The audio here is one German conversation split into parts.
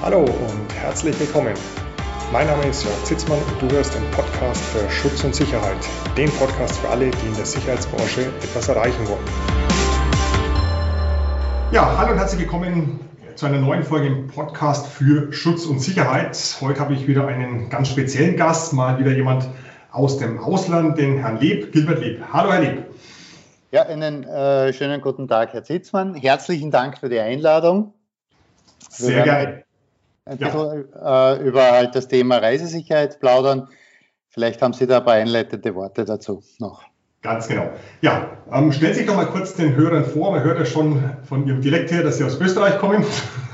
Hallo und herzlich willkommen. Mein Name ist Jörg Zitzmann und du hörst den Podcast für Schutz und Sicherheit. Den Podcast für alle, die in der Sicherheitsbranche etwas erreichen wollen. Ja, hallo und herzlich willkommen zu einer neuen Folge im Podcast für Schutz und Sicherheit. Heute habe ich wieder einen ganz speziellen Gast, mal wieder jemand aus dem Ausland, den Herrn Leb, Gilbert Leb. Hallo Herr Leb. Ja, einen schönen guten Tag, Herr Zitzmann. Herzlichen Dank für die Einladung. Sehr gerne. Ein bisschen über halt das Thema Reisesicherheit plaudern. Vielleicht haben Sie da ein paar einleitende Worte dazu noch. Ganz genau. Ja, stellen Sie sich doch mal kurz den Hörern vor. Man hört ja schon von Ihrem Dialekt her, dass Sie aus Österreich kommen.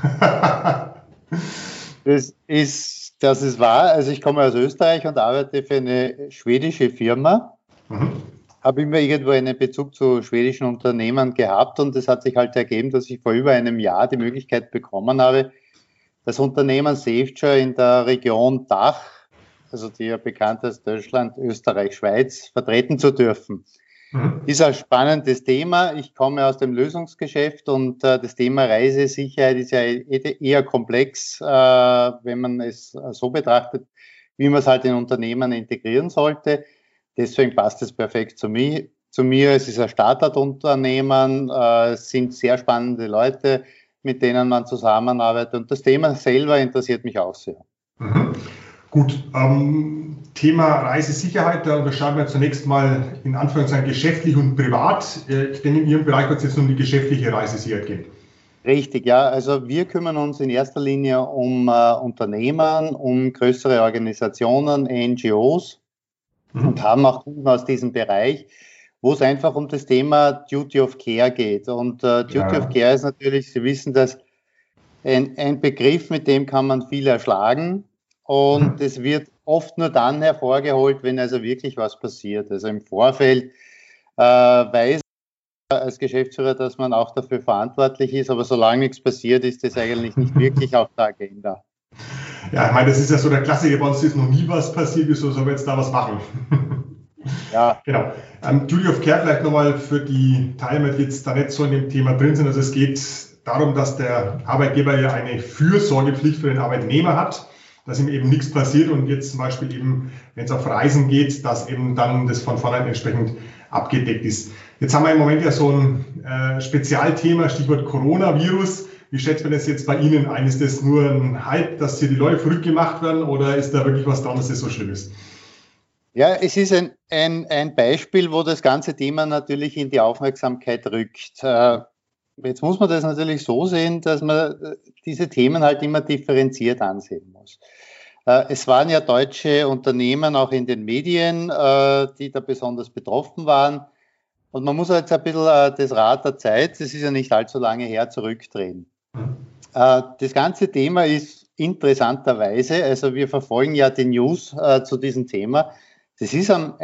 Das ist wahr. Also ich komme aus Österreich und arbeite für eine schwedische Firma. Habe immer irgendwo einen Bezug zu schwedischen Unternehmen gehabt und es hat sich halt ergeben, dass ich vor über einem Jahr die Möglichkeit bekommen habe, das Unternehmen SafeSure in der Region Dach, also die ja bekannt als Deutschland, Österreich, Schweiz, vertreten zu dürfen. Ist ein spannendes Thema. Ich komme aus dem Lösungsgeschäft und das Thema Reisesicherheit ist ja eher komplex, wenn man es so betrachtet, wie man es halt in Unternehmen integrieren sollte. Deswegen passt es perfekt zu mir. Es ist ein Start-up-Unternehmen, es sind sehr spannende Leute, mit denen man zusammenarbeitet. Und das Thema selber interessiert mich auch sehr. Gut, Thema Reisesicherheit, da unterscheiden wir zunächst mal in Anführungszeichen geschäftlich und privat. Ich denke, in Ihrem Bereich wird es jetzt um die geschäftliche Reisesicherheit gehen. Richtig, ja. Also wir kümmern uns in erster Linie um Unternehmen, um größere Organisationen, NGOs und haben auch Kunden aus diesem Bereich, wo es einfach um das Thema Duty of Care geht. Und Duty of Care ist natürlich, Sie wissen das, ein Begriff, mit dem kann man viel erschlagen. Und es wird oft nur dann hervorgeholt, wenn also wirklich was passiert. Also im Vorfeld weiß als Geschäftsführer, dass man auch dafür verantwortlich ist, aber solange nichts passiert, ist das eigentlich nicht wirklich auf der Agenda. Ja, ich meine, das ist ja so der Klassiker, bei uns ist noch nie was passiert, wieso sollen wir jetzt da was machen? Ja. Genau. Duty of Care vielleicht nochmal für die Teilnehmer, die jetzt da nicht so in dem Thema drin sind. Also es geht darum, dass der Arbeitgeber ja eine Fürsorgepflicht für den Arbeitnehmer hat, dass ihm eben nichts passiert und jetzt zum Beispiel eben, wenn es auf Reisen geht, dass eben dann das von vornherein entsprechend abgedeckt ist. Jetzt haben wir im Moment ja so ein Spezialthema, Stichwort Coronavirus. Wie schätzt man das jetzt bei Ihnen ein? Ist das nur ein Hype, dass hier die Leute verrückt gemacht werden oder ist da wirklich was dran, dass das so schlimm ist? Ja, es ist ein Beispiel, wo das ganze Thema natürlich in die Aufmerksamkeit rückt. Jetzt muss man das natürlich so sehen, dass man diese Themen halt immer differenziert ansehen muss. Es waren ja deutsche Unternehmen auch in den Medien, die da besonders betroffen waren. Und man muss jetzt ein bisschen das Rad der Zeit, das ist ja nicht allzu lange her, zurückdrehen. Das ganze Thema ist interessanterweise, also wir verfolgen ja die News zu diesem Thema. Das ist am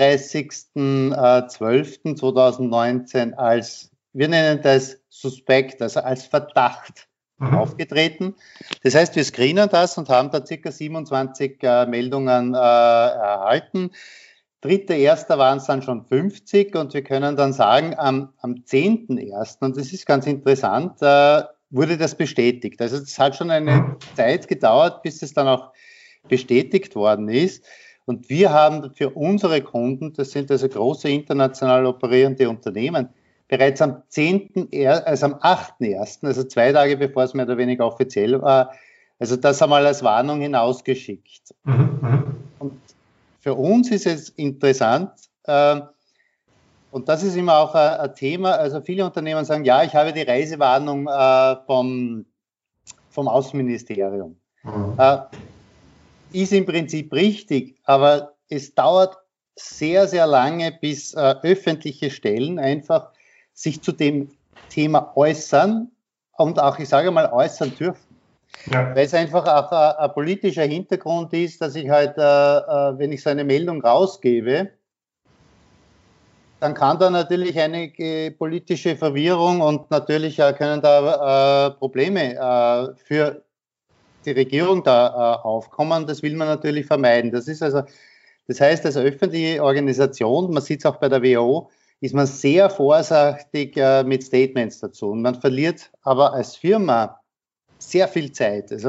31.12.2019 als, wir nennen das Suspekt, also als Verdacht aufgetreten. Das heißt, wir screenen das und haben da ca. 27 Meldungen erhalten. 3.1. waren es dann schon 50 und wir können dann sagen, am 10.1., und das ist ganz interessant, wurde das bestätigt. Also es hat schon eine Zeit gedauert, bis es dann auch bestätigt worden ist. Und wir haben für unsere Kunden, das sind also große international operierende Unternehmen, bereits am 8.1., also 2 Tage bevor es mehr oder weniger offiziell war, also das einmal als Warnung hinausgeschickt. Und für uns ist es interessant, und das ist immer auch ein Thema, also viele Unternehmen sagen, ja, ich habe die Reisewarnung vom Außenministerium. Ist im Prinzip richtig, aber es dauert sehr, sehr lange, bis öffentliche Stellen einfach sich zu dem Thema äußern und auch, ich sage mal, äußern dürfen. Ja. Weil es einfach auch ein politischer Hintergrund ist, dass ich halt, wenn ich so eine Meldung rausgebe, dann kann da natürlich einige politische Verwirrung und natürlich können da Probleme für die Regierung da aufkommen. Das will man natürlich vermeiden. Das heißt, als öffentliche Organisation, man sieht es auch bei der WHO, ist man sehr vorsichtig mit Statements dazu. Und man verliert aber als Firma sehr viel Zeit. Also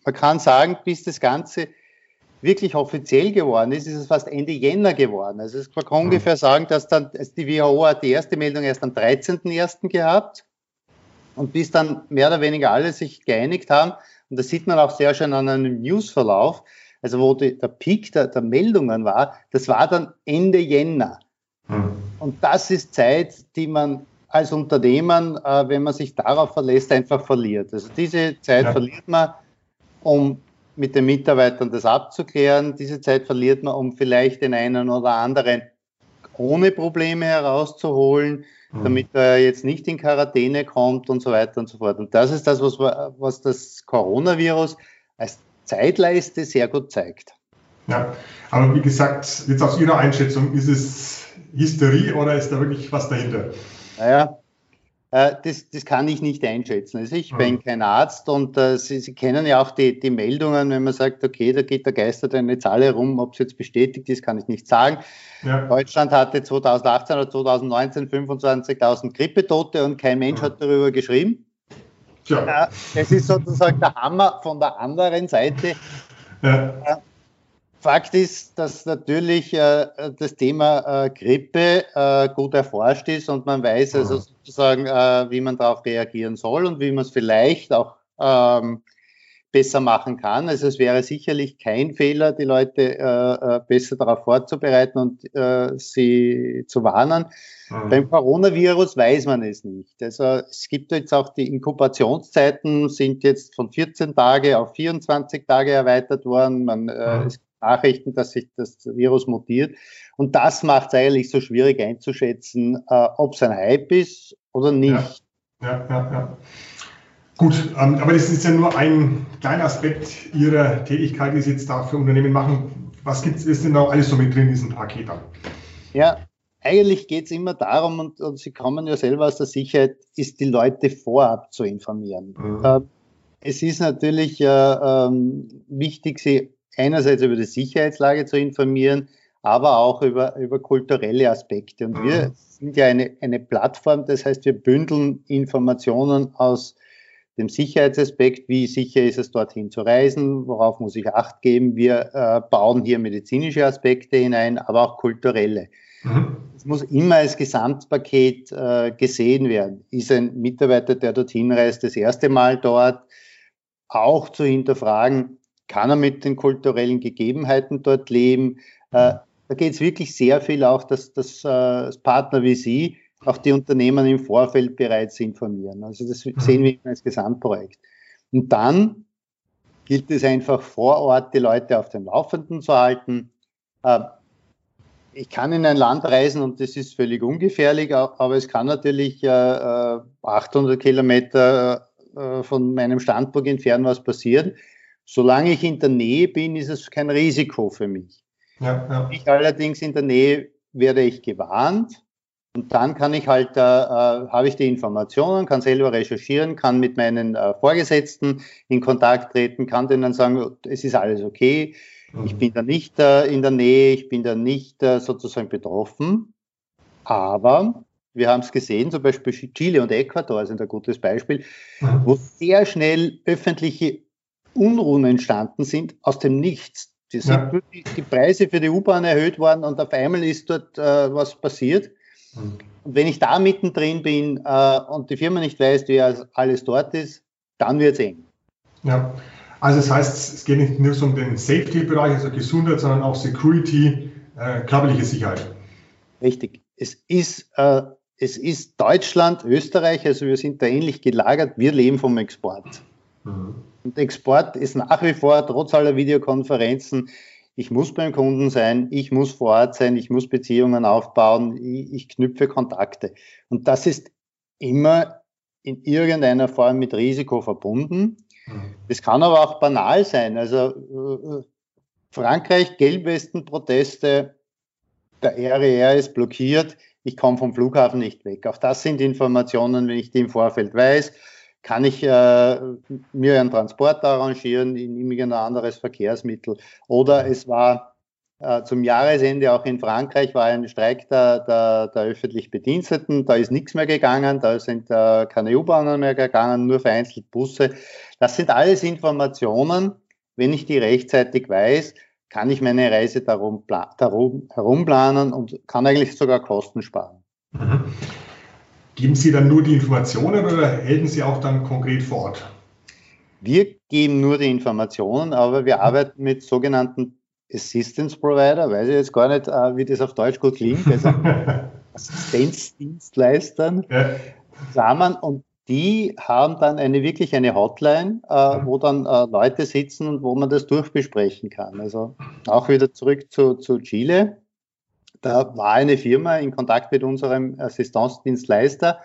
man kann sagen, bis das Ganze wirklich offiziell geworden ist, ist es fast Ende Jänner geworden. Also man kann ungefähr sagen, dass dann die WHO hat die erste Meldung erst am 13.01. gehabt und bis dann mehr oder weniger alle sich geeinigt haben, und das sieht man auch sehr schön an einem Newsverlauf, also wo der Peak der Meldungen war, das war dann Ende Jänner. Und das ist Zeit, die man als Unternehmen, wenn man sich darauf verlässt, einfach verliert. Also diese Zeit verliert man, um mit den Mitarbeitern das abzuklären. Diese Zeit verliert man, um vielleicht den einen oder anderen ohne Probleme herauszuholen, damit er jetzt nicht in Quarantäne kommt und so weiter und so fort. Und das ist das, was das Coronavirus als Zeitleiste sehr gut zeigt. Ja, aber wie gesagt, jetzt aus Ihrer Einschätzung, ist es Hysterie oder ist da wirklich was dahinter? Naja, das kann ich nicht einschätzen. Also ich bin kein Arzt und Sie kennen ja auch die Meldungen, wenn man sagt, okay, da geistert eine Zahl herum, ob es jetzt bestätigt ist, kann ich nicht sagen. Ja. Deutschland hatte 2018 oder 2019 25.000 Grippetote und kein Mensch hat darüber geschrieben. Ja. Das ist sozusagen der Hammer von der anderen Seite. Ja. Fakt ist, dass natürlich das Thema Grippe gut erforscht ist und man weiß also sozusagen, wie man darauf reagieren soll und wie man es vielleicht auch besser machen kann. Also es wäre sicherlich kein Fehler, die Leute besser darauf vorzubereiten und sie zu warnen. Beim Coronavirus weiß man es nicht. Also es gibt jetzt auch die Inkubationszeiten, sind jetzt von 14 Tage auf 24 Tage erweitert worden. Es gibt Nachrichten, dass sich das Virus mutiert. Und das macht es eigentlich so schwierig einzuschätzen, ob es ein Hype ist oder nicht. Ja. Gut, aber das ist ja nur ein kleiner Aspekt Ihrer Tätigkeit, die Sie jetzt da für Unternehmen machen. Was ist denn da alles so mit drin in diesem Paket dann? Ja, eigentlich geht es immer darum, und Sie kommen ja selber aus der Sicherheit, ist die Leute vorab zu informieren. Es ist natürlich wichtig, sie einerseits über die Sicherheitslage zu informieren, aber auch über kulturelle Aspekte. Und wir sind ja eine Plattform, das heißt, wir bündeln Informationen aus dem Sicherheitsaspekt, wie sicher ist es, dorthin zu reisen, worauf muss ich Acht geben. Wir bauen hier medizinische Aspekte hinein, aber auch kulturelle. Es muss immer als Gesamtpaket gesehen werden. Ist ein Mitarbeiter, der dorthin reist, das erste Mal dort, auch zu hinterfragen, kann er mit den kulturellen Gegebenheiten dort leben? Da geht es wirklich sehr viel auch, dass Partner wie Sie auch die Unternehmen im Vorfeld bereits informieren. Also das sehen wir als Gesamtprojekt. Und dann gilt es einfach vor Ort, die Leute auf dem Laufenden zu halten. Ich kann in ein Land reisen und das ist völlig ungefährlich, aber es kann natürlich 800 Kilometer von meinem Standpunkt entfernt was passieren. Solange ich in der Nähe bin, ist es kein Risiko für mich. Ja. Ich allerdings in der Nähe werde ich gewarnt und dann kann ich halt, habe ich die Informationen, kann selber recherchieren, kann mit meinen Vorgesetzten in Kontakt treten, kann denen sagen, es ist alles okay, ich bin da nicht in der Nähe, ich bin da nicht sozusagen betroffen, aber wir haben es gesehen, zum Beispiel Chile und Ecuador sind ein gutes Beispiel, wo sehr schnell öffentliche Unruhen entstanden sind aus dem Nichts. Die Preise für die U-Bahn erhöht worden und auf einmal ist dort was passiert. Und wenn ich da mittendrin bin und die Firma nicht weiß, wer alles dort ist, dann wird es eng. Ja, also das heißt, es geht nicht nur so um den Safety-Bereich, also Gesundheit, sondern auch Security, körperliche Sicherheit. Richtig. Es ist Deutschland, Österreich, also wir sind da ähnlich gelagert, wir leben vom Export. Und Export ist nach wie vor, trotz aller Videokonferenzen, ich muss beim Kunden sein, ich muss vor Ort sein, ich muss Beziehungen aufbauen, ich knüpfe Kontakte. Und das ist immer in irgendeiner Form mit Risiko verbunden. Das kann aber auch banal sein. Also Frankreich, Gelbwesten-Proteste, der RER ist blockiert, ich komme vom Flughafen nicht weg. Auch das sind Informationen, wenn ich die im Vorfeld weiß, kann ich mir einen Transport arrangieren in irgendein anderes Verkehrsmittel. Oder es war zum Jahresende auch in Frankreich war ein Streik der öffentlich Bediensteten, da ist nichts mehr gegangen, da sind keine U-Bahnen mehr gegangen, nur vereinzelt Busse. Das sind alles Informationen, wenn ich die rechtzeitig weiß, kann ich meine Reise darum herumplanen und kann eigentlich sogar Kosten sparen. Mhm. Geben Sie dann nur die Informationen oder helfen Sie auch dann konkret vor Ort? Wir geben nur die Informationen, aber wir arbeiten mit sogenannten Assistance Provider, weiß ich jetzt gar nicht, wie das auf Deutsch gut klingt, also Assistenzdienstleistern zusammen, und die haben dann wirklich eine Hotline, wo dann Leute sitzen und wo man das durchbesprechen kann. Also auch wieder zurück zu Chile. Da war eine Firma in Kontakt mit unserem Assistenzdienstleister.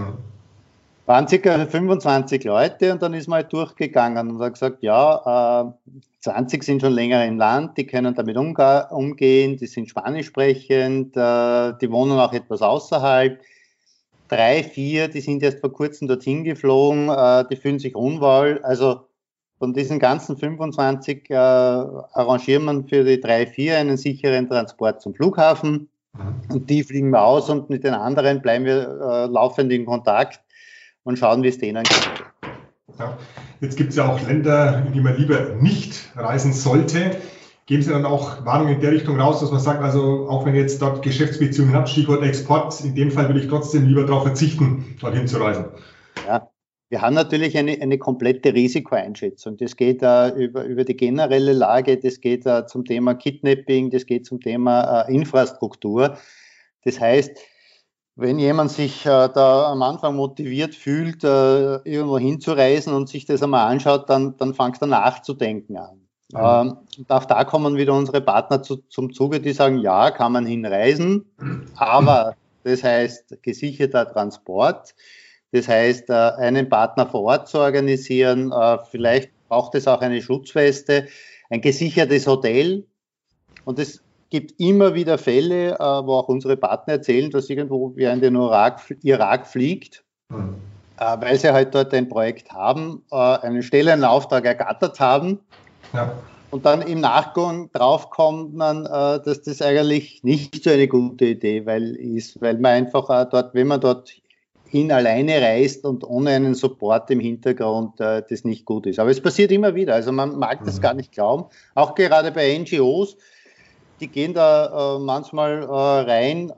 Waren ca. 25 Leute und dann ist man halt durchgegangen und hat gesagt, ja, 20 sind schon länger im Land, die können damit umgehen, die sind spanisch sprechend, die wohnen auch etwas außerhalb. 3, 4, die sind erst vor kurzem dorthin geflogen, die fühlen sich unwohl. Also von diesen ganzen 25 arrangieren wir für die 3, 4 einen sicheren Transport zum Flughafen und die fliegen wir aus und mit den anderen bleiben wir laufend in Kontakt und schauen, wie es denen geht. Ja. Jetzt gibt es ja auch Länder, in die man lieber nicht reisen sollte. Geben Sie dann auch Warnungen in der Richtung raus, dass man sagt, also auch wenn ihr jetzt dort Geschäftsbeziehungen habt, Stichwort Export, in dem Fall will ich trotzdem lieber darauf verzichten, dorthin zu reisen? Ja, wir haben natürlich eine komplette Risikoeinschätzung. Das geht über die generelle Lage, das geht zum Thema Kidnapping, das geht zum Thema Infrastruktur. Das heißt, wenn jemand sich da am Anfang motiviert fühlt, irgendwo hinzureisen und sich das einmal anschaut, dann fängt er nachzudenken an. Und auch da kommen wieder unsere Partner zum Zuge, die sagen, ja, kann man hinreisen, aber das heißt gesicherter Transport, das heißt einen Partner vor Ort zu organisieren, vielleicht braucht es auch eine Schutzweste, ein gesichertes Hotel, und es gibt immer wieder Fälle, wo auch unsere Partner erzählen, dass irgendwo wer in den Irak fliegt, weil sie halt dort ein Projekt haben, einen Stellenauftrag ergattert haben. Ja. Und dann im Nachgang draufkommt man, dass das eigentlich nicht so eine gute Idee weil man einfach dort, wenn man dort hin alleine reist und ohne einen Support im Hintergrund, das nicht gut ist. Aber es passiert immer wieder, also man mag das gar nicht glauben. Auch gerade bei NGOs, die gehen da manchmal rein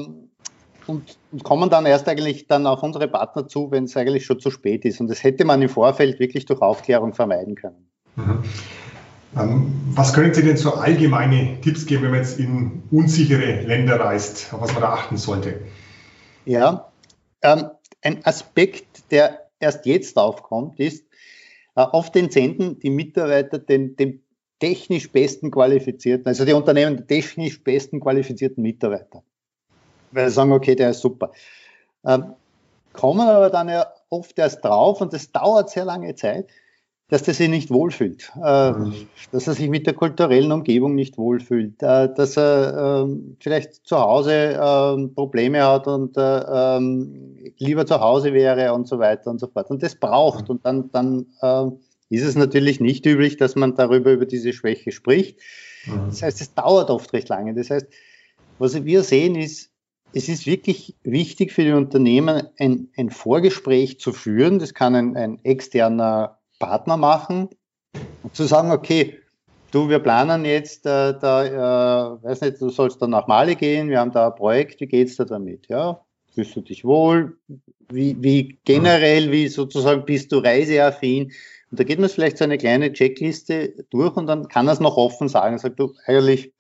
und kommen dann erst eigentlich dann auf unsere Partner zu, wenn es eigentlich schon zu spät ist. Und das hätte man im Vorfeld wirklich durch Aufklärung vermeiden können. Was können Sie denn so allgemeine Tipps geben, wenn man jetzt in unsichere Länder reist, auf was man da achten sollte? Ja, ein Aspekt, der erst jetzt aufkommt, ist, oft entsenden die Mitarbeiter den technisch besten qualifizierten, also die Unternehmen die technisch besten qualifizierten Mitarbeiter. Weil sie sagen, okay, der ist super. Kommen aber dann ja oft erst drauf, und das dauert sehr lange Zeit, dass der sich nicht wohlfühlt, dass er sich mit der kulturellen Umgebung nicht wohlfühlt, dass er vielleicht zu Hause Probleme hat und lieber zu Hause wäre und so weiter und so fort. Und das braucht. Und dann ist es natürlich nicht üblich, dass man über diese Schwäche spricht. Das heißt, es dauert oft recht lange. Das heißt, was wir sehen ist, es ist wirklich wichtig für die Unternehmen, ein Vorgespräch zu führen. Das kann ein externer Partner machen und zu sagen, okay, du, wir planen jetzt, weiß nicht, du sollst dann nach Mali gehen, wir haben da ein Projekt, wie geht's da damit? Ja, fühlst du dich wohl? Wie generell, wie sozusagen bist du reiseaffin? Und da geht man vielleicht so eine kleine Checkliste durch und dann kann er es noch offen sagen. Sagt du, eigentlich,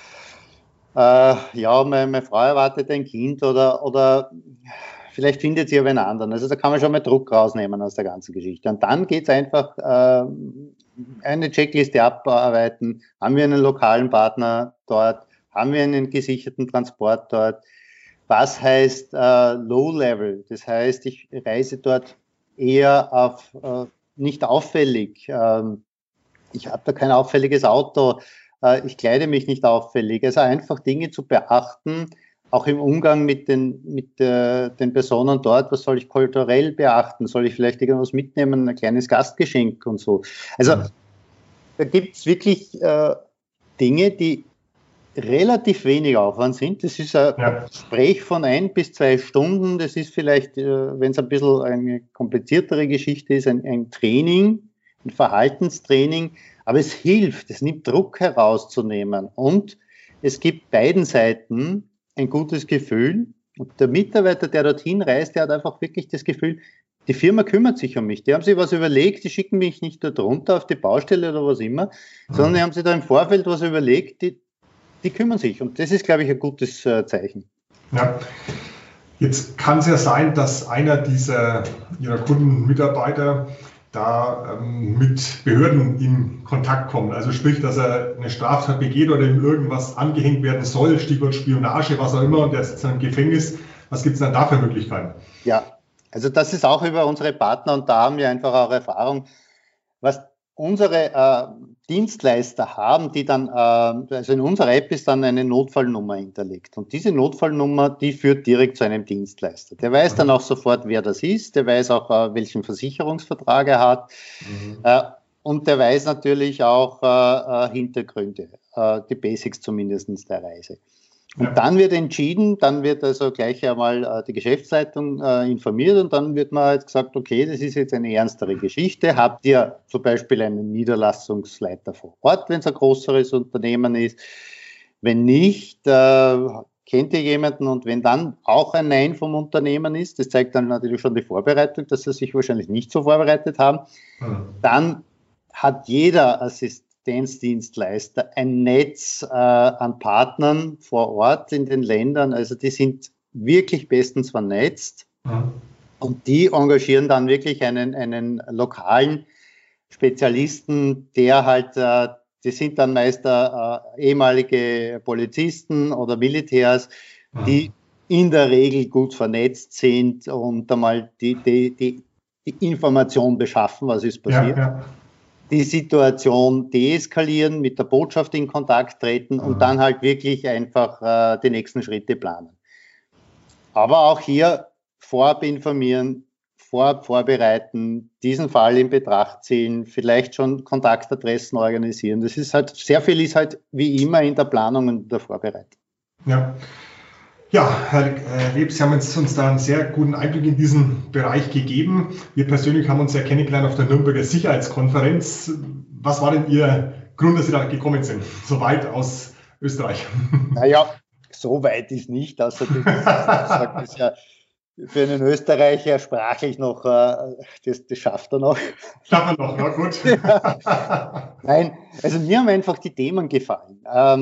ja, meine Frau erwartet ein Kind oder vielleicht findet sie aber einen anderen. Also da kann man schon mal Druck rausnehmen aus der ganzen Geschichte. Und dann geht es einfach, eine Checkliste abarbeiten. Haben wir einen lokalen Partner dort? Haben wir einen gesicherten Transport dort? Was heißt Low Level? Das heißt, ich reise dort eher auf nicht auffällig. Ich habe da kein auffälliges Auto. Ich kleide mich nicht auffällig. Also einfach Dinge zu beachten, auch im Umgang mit den Personen dort. Was soll ich kulturell beachten? Soll ich vielleicht irgendwas mitnehmen, ein kleines Gastgeschenk und so? Also da gibt es wirklich Dinge, die relativ wenig Aufwand sind. Das ist ein Gespräch von 1 bis 2 Stunden. Das ist vielleicht, wenn es ein bisschen eine kompliziertere Geschichte ist, ein Training, ein Verhaltenstraining, aber es hilft, es nimmt Druck herauszunehmen und es gibt beiden Seiten ein gutes Gefühl. Und der Mitarbeiter, der dorthin reist, der hat einfach wirklich das Gefühl, die Firma kümmert sich um mich. Die haben sich was überlegt, die schicken mich nicht dort runter auf die Baustelle oder was immer, sondern die haben sich da im Vorfeld was überlegt, die kümmern sich. Und das ist, glaube ich, ein gutes Zeichen. Ja. Jetzt kann es ja sein, dass einer Ihrer Kunden, Mitarbeiter, da mit Behörden in Kontakt kommt. Also sprich, dass er eine Straftat begeht oder ihm irgendwas angehängt werden soll, Stichwort Spionage, was auch immer, und der ist im Gefängnis. Was gibt es dann da für Möglichkeiten? Ja, also das ist auch über unsere Partner und da haben wir einfach auch Erfahrung, was unsere Dienstleister haben, die dann, also in unserer App ist dann eine Notfallnummer hinterlegt. Und diese Notfallnummer, die führt direkt zu einem Dienstleister. Der weiß dann auch sofort, wer das ist, der weiß auch, welchen Versicherungsvertrag er hat. Und der weiß natürlich auch Hintergründe, die Basics zumindest der Reise. Und dann wird entschieden, dann wird also gleich einmal die Geschäftsleitung informiert und dann wird man halt gesagt, okay, das ist jetzt eine ernstere Geschichte. Habt ihr zum Beispiel einen Niederlassungsleiter vor Ort, wenn es ein größeres Unternehmen ist? Wenn nicht, kennt ihr jemanden? Und wenn dann auch ein Nein vom Unternehmen ist, das zeigt dann natürlich schon die Vorbereitung, dass sie sich wahrscheinlich nicht so vorbereitet haben, dann hat jeder Assistenzdienstleister ein Netz an Partnern vor Ort in den Ländern, also die sind wirklich bestens vernetzt und die engagieren dann wirklich einen lokalen Spezialisten, der halt, die sind dann meist ehemalige Polizisten oder Militärs, die in der Regel gut vernetzt sind und einmal die Information beschaffen, was ist passiert. Die Situation deeskalieren, mit der Botschaft in Kontakt treten und dann halt wirklich einfach die nächsten Schritte planen. Aber auch hier vorab informieren, vorab vorbereiten, diesen Fall in Betracht ziehen, vielleicht schon Kontaktadressen organisieren. Das ist halt, sehr viel ist halt wie immer in der Planung und der Vorbereitung. Ja, Herr Leb, Sie haben uns da einen sehr guten Einblick in diesen Bereich gegeben. Wir persönlich haben uns ja kennengelernt auf der Nürnberger Sicherheitskonferenz. Was war denn Ihr Grund, dass Sie da gekommen sind, so weit aus Österreich? Naja, so weit ist nicht, außer das ist ja für einen Österreicher sprachlich noch, das schafft er noch. Schafft er noch, na gut. Nein, also mir haben einfach die Themen gefallen.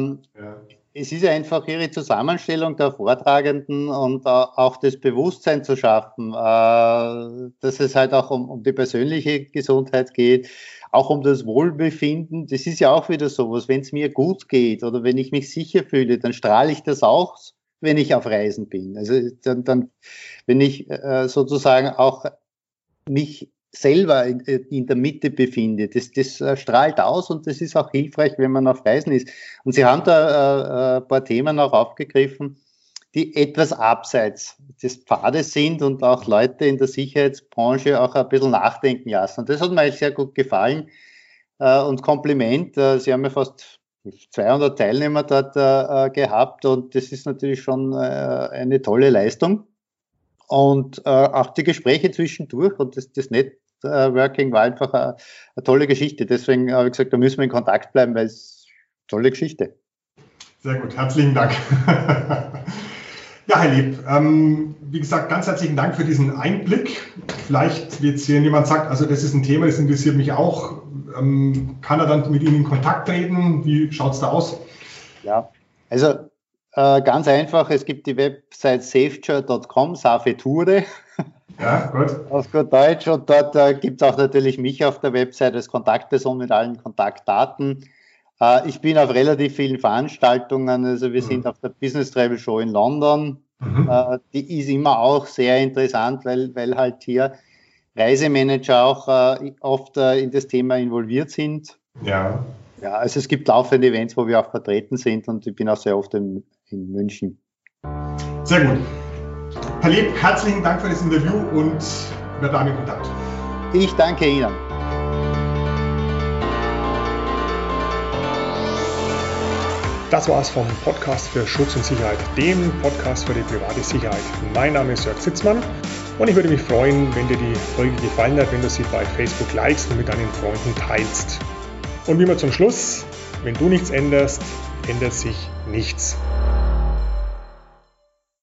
Es ist einfach ihre Zusammenstellung der Vortragenden und auch das Bewusstsein zu schaffen, dass es halt auch um die persönliche Gesundheit geht, auch um das Wohlbefinden. Das ist ja auch wieder sowas, wenn es mir gut geht oder wenn ich mich sicher fühle, dann strahle ich das auch, wenn ich auf Reisen bin. Also dann wenn ich sozusagen auch mich selber in der Mitte befinde. Das strahlt aus und das ist auch hilfreich, wenn man auf Reisen ist. Und Sie haben da ein paar Themen auch aufgegriffen, die etwas abseits des Pfades sind und auch Leute in der Sicherheitsbranche auch ein bisschen nachdenken lassen. Und das hat mir eigentlich sehr gut gefallen. Und Kompliment, Sie haben ja fast 200 Teilnehmer dort gehabt und das ist natürlich schon eine tolle Leistung. Und auch die Gespräche zwischendurch und das Networking war einfach eine tolle Geschichte. Deswegen habe ich gesagt, da müssen wir in Kontakt bleiben, weil es eine tolle Geschichte. Sehr gut, herzlichen Dank. Ja, Herr Leb, wie gesagt, ganz herzlichen Dank für diesen Einblick. Vielleicht jetzt hier jemand sagt, also das ist ein Thema, das interessiert mich auch. Kann er dann mit Ihnen in Kontakt treten? Wie schaut es da aus? Ja, also ganz einfach, es gibt die Website safeture.com, Safeture. Ja, gut. Auf gut Deutsch. Und dort gibt es auch natürlich mich auf der Website als Kontaktperson mit allen Kontaktdaten. Ich bin auf relativ vielen Veranstaltungen. Also wir sind auf der Business Travel Show in London. Die ist immer auch sehr interessant, weil halt hier Reisemanager auch oft in das Thema involviert sind. Ja. Ja, also es gibt laufende Events, wo wir auch vertreten sind und ich bin auch sehr oft in München. Sehr gut. Herr Leb, herzlichen Dank für das Interview und wir bleiben in Kontakt. Ich danke Ihnen. Das war's vom Podcast für Schutz und Sicherheit, dem Podcast für die private Sicherheit. Mein Name ist Jörg Sitzmann Und ich würde mich freuen, wenn dir die Folge gefallen hat, wenn du sie bei Facebook likest und mit deinen Freunden teilst. Und wie immer zum Schluss, wenn du nichts änderst, ändert sich nichts.